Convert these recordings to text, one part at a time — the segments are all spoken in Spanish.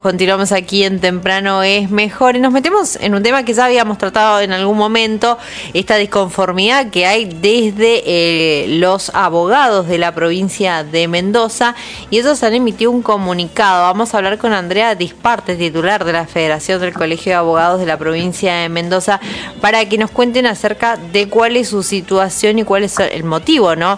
Continuamos aquí en Temprano es Mejor y nos metemos en un tema que ya habíamos tratado en algún momento, esta disconformidad que hay desde los abogados de la provincia de Mendoza, y ellos han emitido un comunicado. Vamos a hablar con Andrea Disparte, titular de la Federación del Colegio de Abogados de la provincia de Mendoza, para que nos cuenten acerca de cuál es su situación y cuál es el motivo, ¿no?,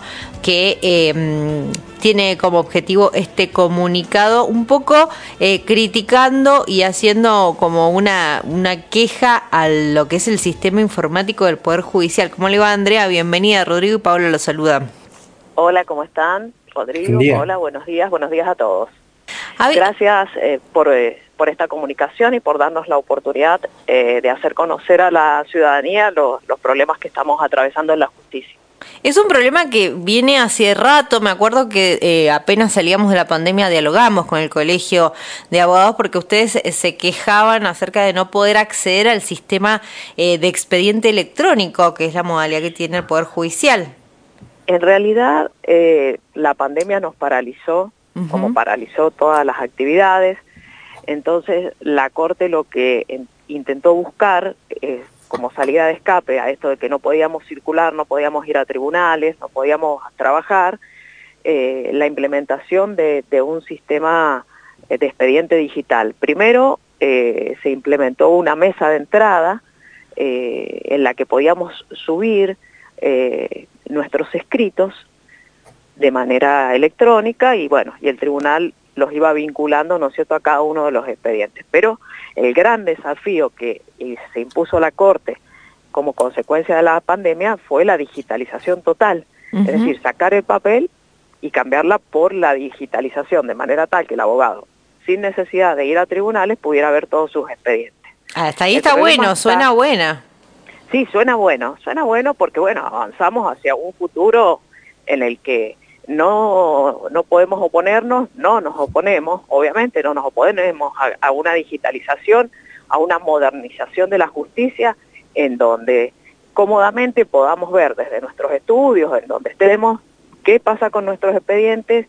que tiene como objetivo este comunicado, un poco criticando y haciendo como una queja a lo que es el sistema informático del Poder Judicial. ¿Cómo le va, Andrea? Bienvenida. Rodrigo y Paula los saludan. Hola, ¿cómo están? Rodrigo, Paula, buenos días a todos. Gracias por esta comunicación y por darnos la oportunidad de hacer conocer a la ciudadanía los problemas que estamos atravesando en la justicia. Es un problema que viene hace rato. Me acuerdo que apenas salíamos de la pandemia dialogamos con el Colegio de Abogados porque ustedes se quejaban acerca de no poder acceder al sistema de expediente electrónico, que es la modalidad que tiene el Poder Judicial. En realidad, la pandemia nos paralizó, como paralizó todas las actividades. Entonces, la Corte lo que intentó buscar como salida de escape a esto de que no podíamos circular, no podíamos ir a tribunales, no podíamos trabajar, la implementación de un sistema de expediente digital. Primero se implementó una mesa de entrada en la que podíamos subir nuestros escritos de manera electrónica y bueno, y el tribunal los iba vinculando, ¿no es cierto?, a cada uno de los expedientes. Pero el gran desafío que se impuso a la Corte como consecuencia de la pandemia fue la digitalización total, es decir, sacar el papel y cambiarla por la digitalización, de manera tal que el abogado, sin necesidad de ir a tribunales, pudiera ver todos sus expedientes. Hasta ahí está bueno, suena buena. Sí, suena bueno porque, bueno, avanzamos hacia un futuro en el que no podemos oponernos, no nos oponemos, obviamente no nos oponemos a una digitalización, a una modernización de la justicia, en donde cómodamente podamos ver desde nuestros estudios, en donde estemos, qué pasa con nuestros expedientes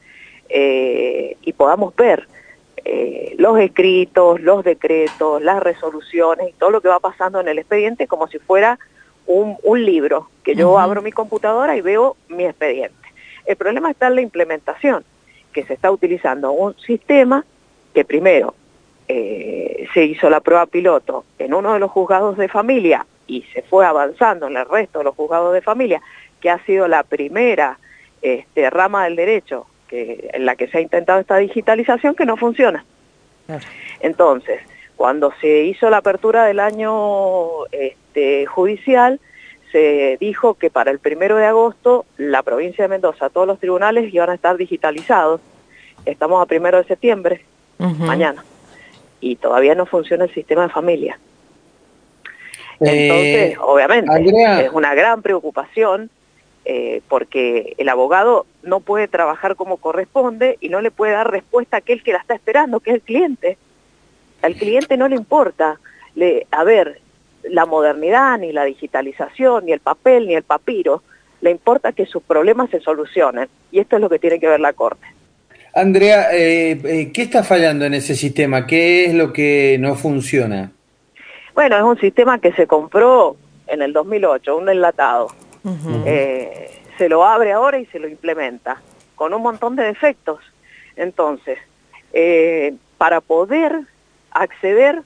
y podamos ver los escritos, los decretos, las resoluciones y todo lo que va pasando en el expediente como si fuera un libro, que yo abro mi computadora y veo mi expediente. El problema está en la implementación, que se está utilizando un sistema que primero se hizo la prueba piloto en uno de los juzgados de familia y se fue avanzando en el resto de los juzgados de familia, que ha sido la primera rama del derecho en la que se ha intentado esta digitalización, que no funciona. Entonces, cuando se hizo la apertura del año judicial, se dijo que para el 1 de agosto la provincia de Mendoza, todos los tribunales iban a estar digitalizados. Estamos a 1 de septiembre, mañana, y todavía no funciona el sistema de familia. Entonces, obviamente, Andrea, es una gran preocupación porque el abogado no puede trabajar como corresponde y no le puede dar respuesta a aquel que la está esperando, que es el cliente. Al cliente no le importa, la modernidad, ni la digitalización, ni el papel, ni el papiro, le importa que sus problemas se solucionen, y esto es lo que tiene que ver la Corte. Andrea, ¿qué está fallando en ese sistema? ¿Qué es lo que no funciona? Bueno, es un sistema que se compró en el 2008, un enlatado. Se lo abre ahora y se lo implementa, con un montón de defectos. Entonces, para poder acceder,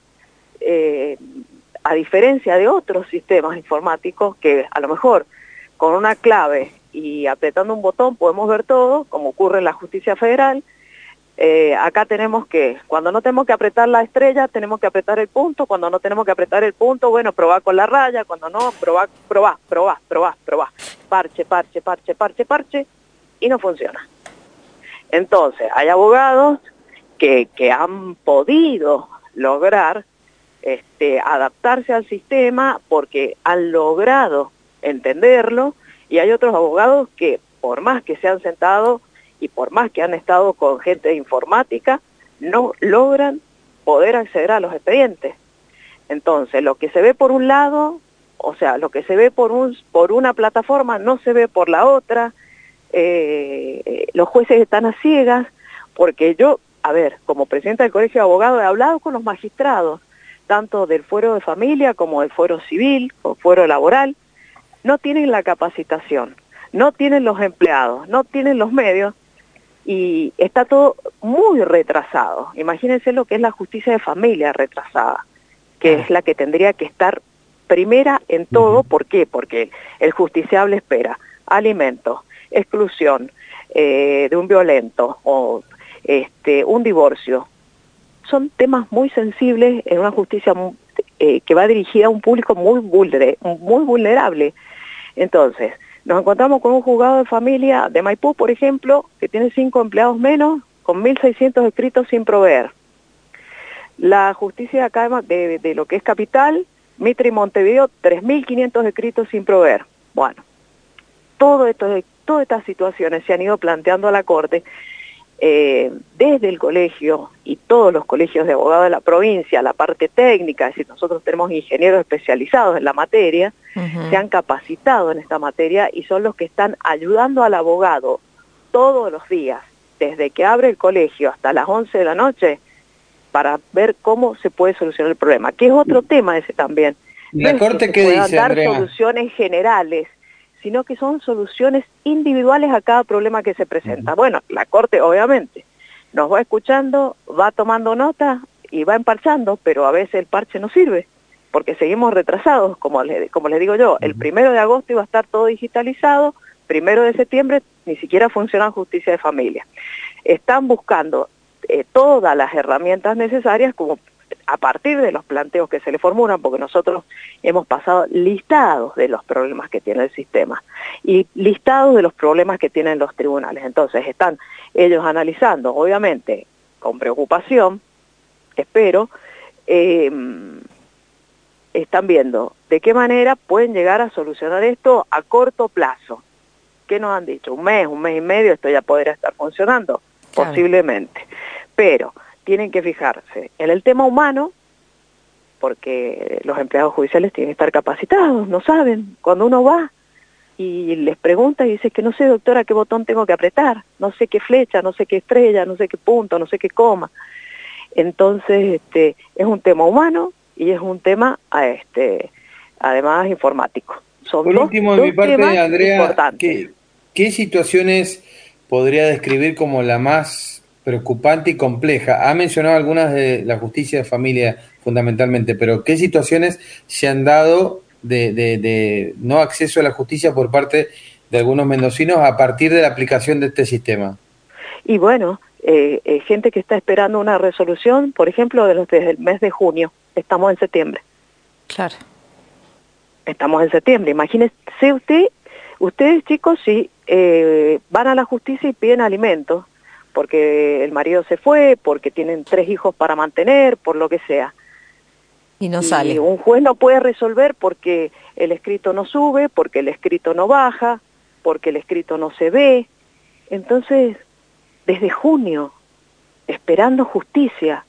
a diferencia de otros sistemas informáticos que a lo mejor con una clave y apretando un botón podemos ver todo, como ocurre en la justicia federal, acá tenemos que, cuando no tenemos que apretar la estrella, tenemos que apretar el punto, cuando no tenemos que apretar el punto, bueno, probá con la raya, cuando no, probá, parche, y no funciona. Entonces, hay abogados que han podido lograr adaptarse al sistema porque han logrado entenderlo, y hay otros abogados que por más que se han sentado y por más que han estado con gente de informática, no logran poder acceder a los expedientes. Entonces, lo que se ve por un lado, o sea, lo que se ve por una plataforma no se ve por la otra, los jueces están a ciegas, porque a ver, como presidenta del Colegio de Abogados he hablado con los magistrados, tanto del fuero de familia como del fuero civil o fuero laboral, no tienen la capacitación, no tienen los empleados, no tienen los medios y está todo muy retrasado. Imagínense lo que es la justicia de familia retrasada, que es la que tendría que estar primera en todo. ¿Por qué? Porque el justiciable espera alimentos, exclusión de un violento o un divorcio. Son temas muy sensibles en una justicia que va dirigida a un público muy vulnerable. Entonces, nos encontramos con un juzgado de familia de Maipú, por ejemplo, que tiene 5 empleados menos, con 1.600 escritos sin proveer. La justicia acá de lo que es Capital, Mitre y Montevideo, 3.500 escritos sin proveer. Bueno, todas estas situaciones se han ido planteando a la Corte desde el colegio y todos los colegios de abogados de la provincia, la parte técnica, es decir, nosotros tenemos ingenieros especializados en la materia, se han capacitado en esta materia y son los que están ayudando al abogado todos los días, desde que abre el colegio hasta las 11 de la noche, para ver cómo se puede solucionar el problema, que es otro tema ese también. ¿La Corte qué dice, dar Andrea? Soluciones generales, sino que son soluciones individuales a cada problema que se presenta. Bueno, la Corte obviamente nos va escuchando, va tomando nota y va emparchando, pero a veces el parche no sirve, porque seguimos retrasados, como les digo yo, el 1 de agosto iba a estar todo digitalizado, 1 de septiembre ni siquiera funciona justicia de familia. Están buscando todas las herramientas necesarias como a partir de los planteos que se le formulan, porque nosotros hemos pasado listados de los problemas que tiene el sistema y listados de los problemas que tienen los tribunales. Entonces están ellos analizando, obviamente, con preocupación, espero, están viendo de qué manera pueden llegar a solucionar esto a corto plazo. ¿Qué nos han dicho? Un mes y medio, esto ya podrá estar funcionando, claro, posiblemente. Pero tienen que fijarse en el tema humano, porque los empleados judiciales tienen que estar capacitados, no saben. Cuando uno va y les pregunta y dice que no sé, doctora, qué botón tengo que apretar, no sé qué flecha, no sé qué estrella, no sé qué punto, no sé qué coma. Entonces, es un tema humano y es un tema, además, informático. Son Por último, de mi parte, Andrea, ¿qué situaciones podría describir como la más preocupante y compleja? Ha mencionado algunas de la justicia de familia fundamentalmente, pero ¿qué situaciones se han dado de no acceso a la justicia por parte de algunos mendocinos a partir de la aplicación de este sistema? Y bueno, gente que está esperando una resolución, por ejemplo, desde el mes de junio, estamos en septiembre. Claro. Estamos en septiembre, imagínese ustedes chicos, si van a la justicia y piden alimentos, porque el marido se fue, porque tienen 3 hijos para mantener, por lo que sea. Y no sale. Y un juez no puede resolver porque el escrito no sube, porque el escrito no baja, porque el escrito no se ve. Entonces, desde junio, esperando justicia,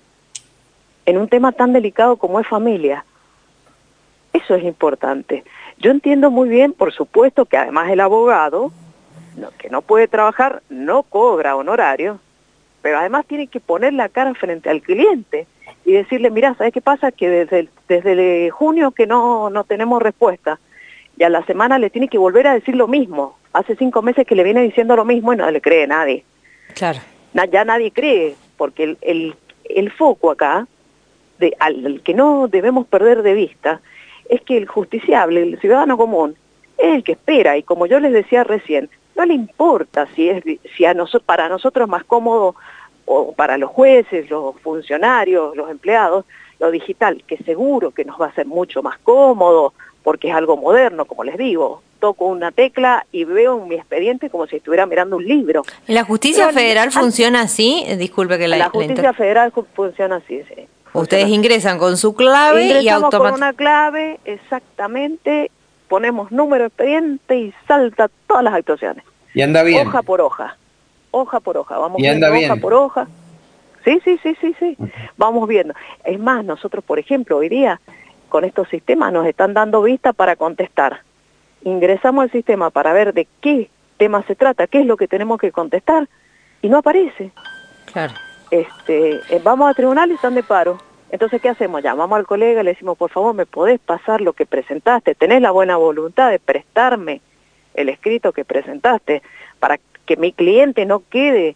en un tema tan delicado como es familia. Eso es importante. Yo entiendo muy bien, por supuesto, que además el abogado, que no puede trabajar, no cobra honorario, pero además tiene que poner la cara frente al cliente y decirle, mira, ¿sabes qué pasa? Que desde junio que no tenemos respuesta, y a la semana le tiene que volver a decir lo mismo. Hace 5 meses que le viene diciendo lo mismo y no le cree nadie. Claro. Ya nadie cree, porque el foco acá, al que no debemos perder de vista, es que el justiciable, el ciudadano común, es el que espera, y como yo les decía recién, no le importa si para nosotros es más cómodo, o para los jueces, los funcionarios, los empleados, lo digital, que seguro que nos va a ser mucho más cómodo, porque es algo moderno, como les digo. Toco una tecla y veo en mi expediente como si estuviera mirando un libro. ¿En la justicia federal funciona así? Disculpe que la justicia federal funciona así, sí. Ustedes ingresan con su clave y automáticamente... con una clave, exactamente, ponemos número de expediente y salta todas las actuaciones. Y anda bien. Hoja por hoja, vamos viendo hoja por hoja. Sí. Vamos viendo. Es más, nosotros, por ejemplo, hoy día, con estos sistemas nos están dando vista para contestar. Ingresamos al sistema para ver de qué tema se trata, qué es lo que tenemos que contestar, y no aparece. Claro. vamos a tribunal y están de paro. Entonces, ¿qué hacemos? Llamamos al colega, le decimos, por favor, ¿me podés pasar lo que presentaste? ¿Tenés la buena voluntad de prestarme el escrito que presentaste para que mi cliente no quede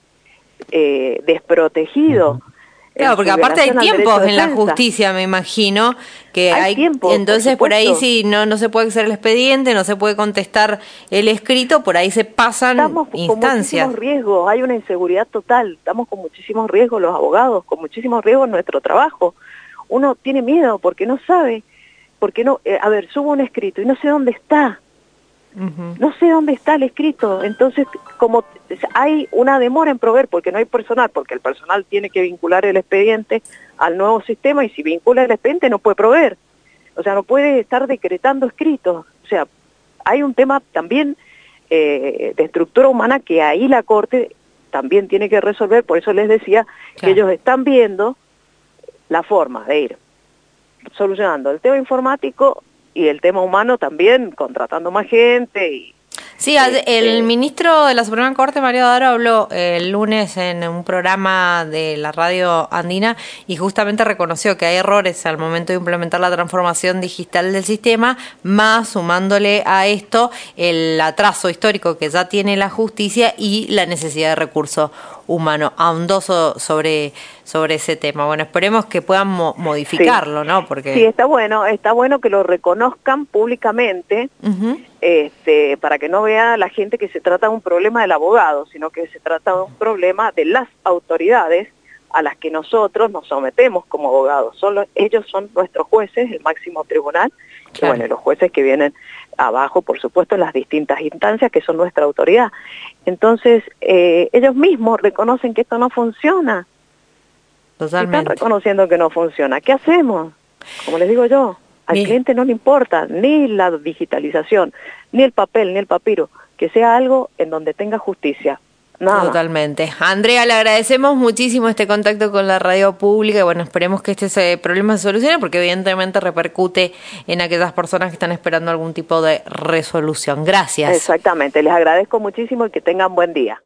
desprotegido? Claro, porque aparte hay tiempos en la justicia, me imagino, que hay tiempo, entonces por ahí si no se puede hacer el expediente, no se puede contestar el escrito, por ahí se pasan instancias. Con muchísimos riesgos, hay una inseguridad total, estamos con muchísimos riesgos los abogados, con muchísimos riesgos en nuestro trabajo. Uno tiene miedo porque no sabe, porque no, subo un escrito y no sé dónde está. No sé dónde está el escrito, entonces como hay una demora en proveer porque no hay personal, porque el personal tiene que vincular el expediente al nuevo sistema y si vincula el expediente no puede proveer, o sea, no puede estar decretando escritos, o sea, hay un tema también de estructura humana que ahí la Corte también tiene que resolver, por eso les decía que ellos están viendo la forma de ir solucionando el tema informático y el tema humano también, contratando más gente. Sí, el ministro de la Suprema Corte, Mario Daro, habló el lunes en un programa de la radio andina y justamente reconoció que hay errores al momento de implementar la transformación digital del sistema, más sumándole a esto el atraso histórico que ya tiene la justicia y la necesidad de recursos humanos. Ahondó sobre ese tema. Bueno, esperemos que puedan modificarlo, ¿no? Porque sí, está bueno que lo reconozcan públicamente, para que no vea la gente que se trata de un problema del abogado, sino que se trata de un problema de las autoridades a las que nosotros nos sometemos como abogados. Ellos son nuestros jueces, el máximo tribunal, y bueno, los jueces que vienen abajo, por supuesto, en las distintas instancias que son nuestra autoridad. Entonces, ellos mismos reconocen que esto no funciona. Totalmente. Están reconociendo que no funciona. ¿Qué hacemos? Como les digo yo, al cliente no le importa ni la digitalización, ni el papel, ni el papiro, que sea algo en donde tenga justicia. Nada Totalmente. Andrea, le agradecemos muchísimo este contacto con la radio pública y bueno, esperemos que este problema se solucione porque evidentemente repercute en aquellas personas que están esperando algún tipo de resolución. Gracias. Exactamente, les agradezco muchísimo y que tengan buen día.